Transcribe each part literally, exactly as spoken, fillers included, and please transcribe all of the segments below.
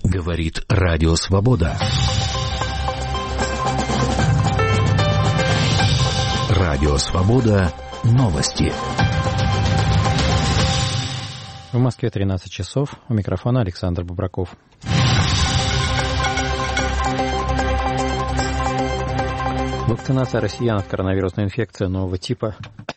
Говорит Радио Свобода. Радио Свобода. Новости. В Москве тринадцать часов. У микрофона Александр Бубраков. Вакцинация россиян от коронавирусной инфекции нового типа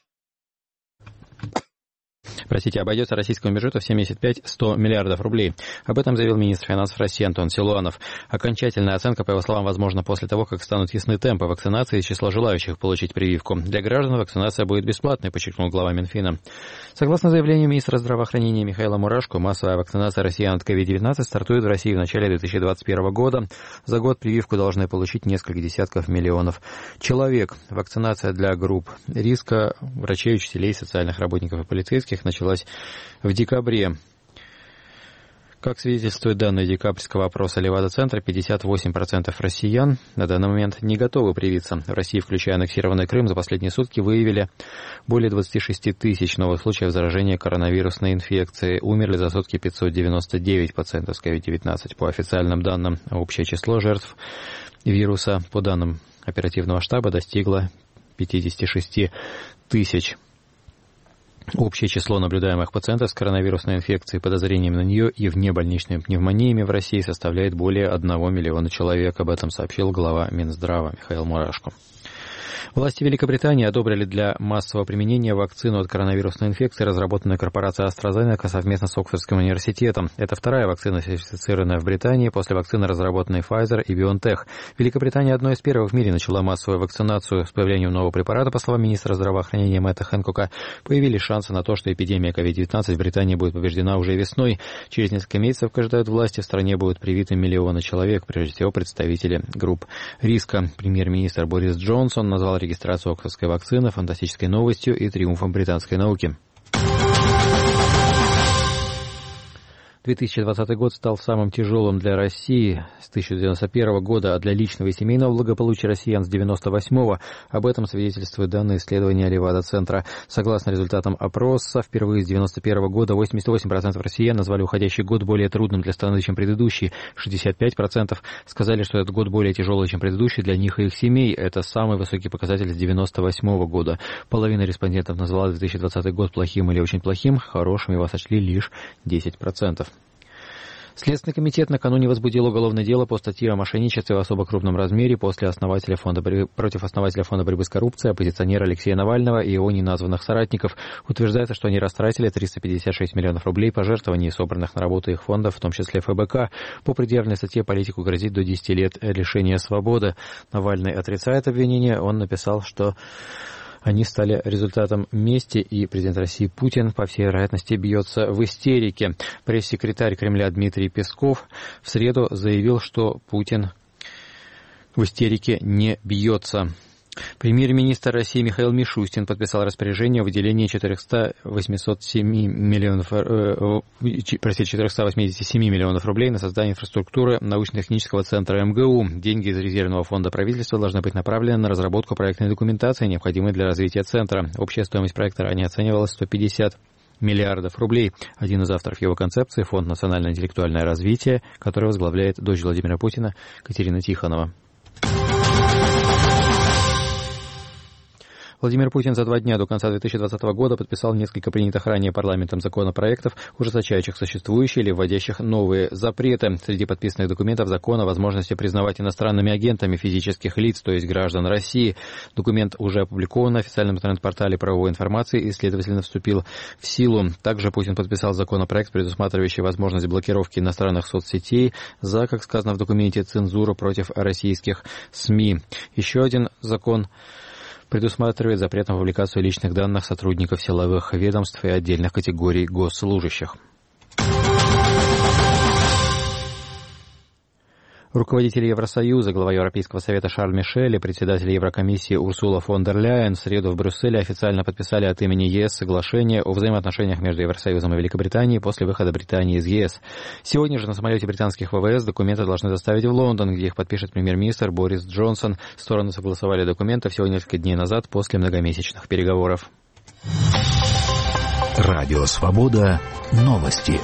Простите, обойдется российскому бюджету в семьдесят пять - сто миллиардов рублей. Об этом заявил министр финансов России Антон Силуанов. Окончательная оценка, по его словам, возможна после того, как станут ясны темпы вакцинации и число желающих получить прививку. Для граждан вакцинация будет бесплатной, подчеркнул глава Минфина. Согласно заявлению министра здравоохранения Михаила Мурашко, массовая вакцинация россиян от ковид девятнадцать стартует в России в начале две тысячи двадцать первого года. За год прививку должны получить несколько десятков миллионов человек. Вакцинация для групп риска, врачей, учителей, социальных работников и полицейских началась в декабре. Как свидетельствуют данные декабрьского опроса Левада-центра, пятьдесят восемь процентов россиян на данный момент не готовы привиться. В России, включая аннексированный Крым, за последние сутки выявили более двадцать шесть тысяч новых случаев заражения коронавирусной инфекцией. Умерли за сутки пятьсот девяносто девять пациентов с ковид девятнадцать. По официальным данным, общее число жертв вируса, по данным оперативного штаба, достигло пятьдесят шесть тысяч. Общее число наблюдаемых пациентов с коронавирусной инфекцией, подозрением на нее и внебольничными пневмониями в России составляет более одного миллиона человек. Об этом сообщил глава Минздрава Михаил Мурашко. Власти Великобритании одобрили для массового применения вакцину от коронавирусной инфекции, разработанную корпорацией AstraZeneca совместно с Оксфордским университетом. Это вторая вакцина, сертифицированная в Британии после вакцины, разработанной Pfizer и BioNTech. Великобритания одной из первых в мире начала массовую вакцинацию. С появлением нового препарата, по словам министра здравоохранения Мэтта Хэнкока, появились шансы на то, что эпидемия ковид девятнадцать в Британии будет побеждена уже весной. Через несколько месяцев, как ожидают власти, в стране будут привиты миллионы человек, прежде всего представители групп риска. Премьер-министр Борис Джонсон назвал регистрацию оксфордской вакцины фантастической новостью и триумфом британской науки. две тысячи двадцатый год стал самым тяжелым для России с тысяча девятьсот девяносто первого года, а для личного и семейного благополучия россиян с девяносто восьмого. Об этом свидетельствуют данные исследования Левада-центра. Согласно результатам опроса, впервые с девяносто первого года восемьдесят восемь процентов россиян назвали уходящий год более трудным для страны, чем предыдущий. шестьдесят пять процентов сказали, что этот год более тяжелый, чем предыдущий для них и их семей. Это самый высокий показатель с девяносто восьмого года. Половина респондентов назвала две тысячи двадцатый год плохим или очень плохим, хорошим его сочли лишь десять процентов. Следственный комитет накануне возбудил уголовное дело по статье о мошенничестве в особо крупном размере после основателя фонда борьбы, против основателя фонда борьбы с коррупцией, оппозиционера Алексея Навального и его неназванных соратников. Утверждается, что они растратили триста пятьдесят шесть миллионов рублей пожертвований, собранных на работу их фондов, в том числе ФБК. По предъявленной статье политику грозит до десяти лет лишения свободы. Навальный отрицает обвинение. Он написал, что они стали результатом мести, и президент России Путин, по всей вероятности, бьется в истерике. Пресс-секретарь Кремля Дмитрий Песков в среду заявил, что Путин в истерике не бьется. Премьер-министр России Михаил Мишустин подписал распоряжение о выделении четыреста восемьдесят семь миллионов, э, простите, четыреста восемьдесят семь миллионов рублей на создание инфраструктуры научно-технического центра эм гэ у. Деньги из резервного фонда правительства должны быть направлены на разработку проектной документации, необходимой для развития центра. Общая стоимость проекта ранее оценивалась в сто пятьдесят миллиардов рублей. Один из авторов его концепции — Фонд национальное интеллектуальное развитие, который возглавляет дочь Владимира Путина Катерина Тихонова. Владимир Путин за два дня до конца две тысячи двадцатого года подписал несколько принятых ранее парламентом законопроектов, ужесточающих существующие или вводящих новые запреты. Среди подписанных документов закон о возможности признавать иностранными агентами физических лиц, то есть граждан России. Документ уже опубликован на официальном интернет-портале правовой информации и, следовательно, вступил в силу. Также Путин подписал законопроект, предусматривающий возможность блокировки иностранных соцсетей за, как сказано в документе, цензуру против российских СМИ. Еще один закон предусматривает запрет на публикацию личных данных сотрудников силовых ведомств и отдельных категорий госслужащих. Руководитель Евросоюза, глава Европейского совета Шарль Мишель и председатель Еврокомиссии Урсула фон дер Ляйен в среду в Брюсселе официально подписали от имени е эс соглашение о взаимоотношениях между Евросоюзом и Великобританией после выхода Британии из е эс. Сегодня же на самолете британских вэ вэ эс документы должны доставить в Лондон, где их подпишет премьер-министр Борис Джонсон. Стороны согласовали документы всего несколько дней назад после многомесячных переговоров. Радио Свобода. Новости.